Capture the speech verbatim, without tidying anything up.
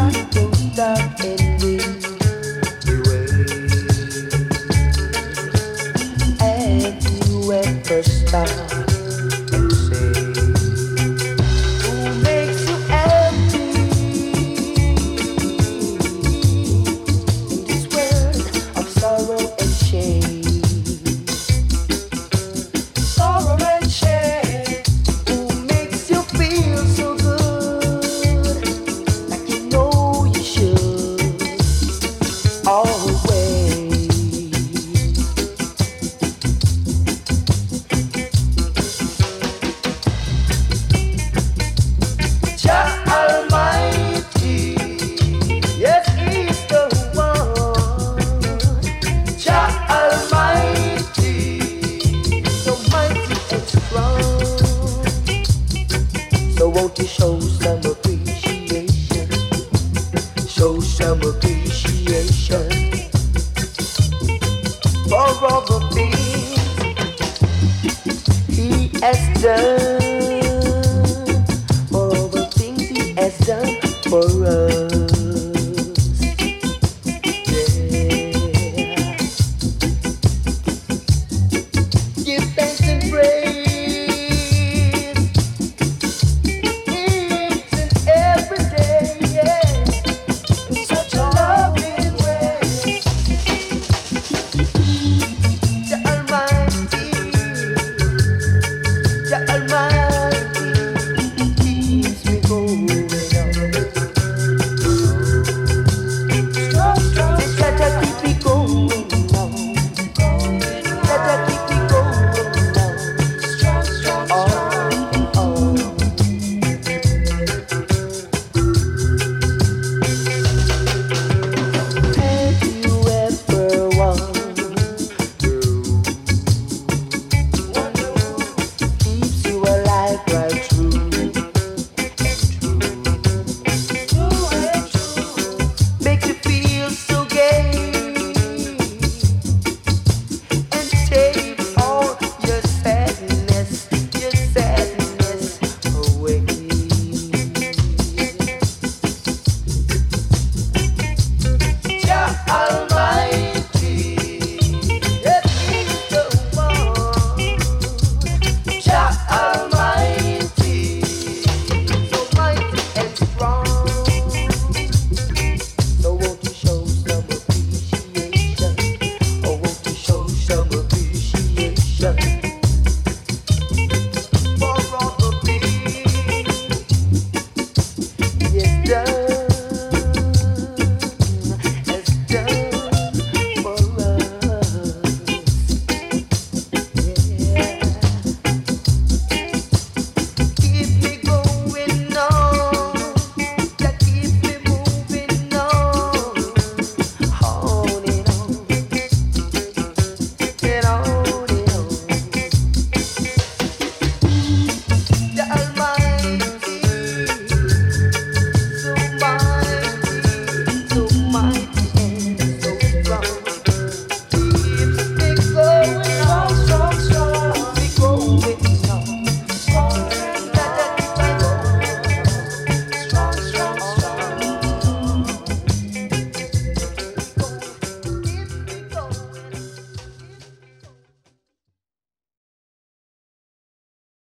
don't stop ending the way. And you ever stop and say, who makes you empty in this world of sorrow and shame? Sorrow and shame. Who makes you feel so good, like you know you should always? Jah Almighty, yes, He's the one. Jah Almighty, so mighty and strong. So won't you show some appreciation? Show some appreciation for all the things He has done, for all the things He has done for us.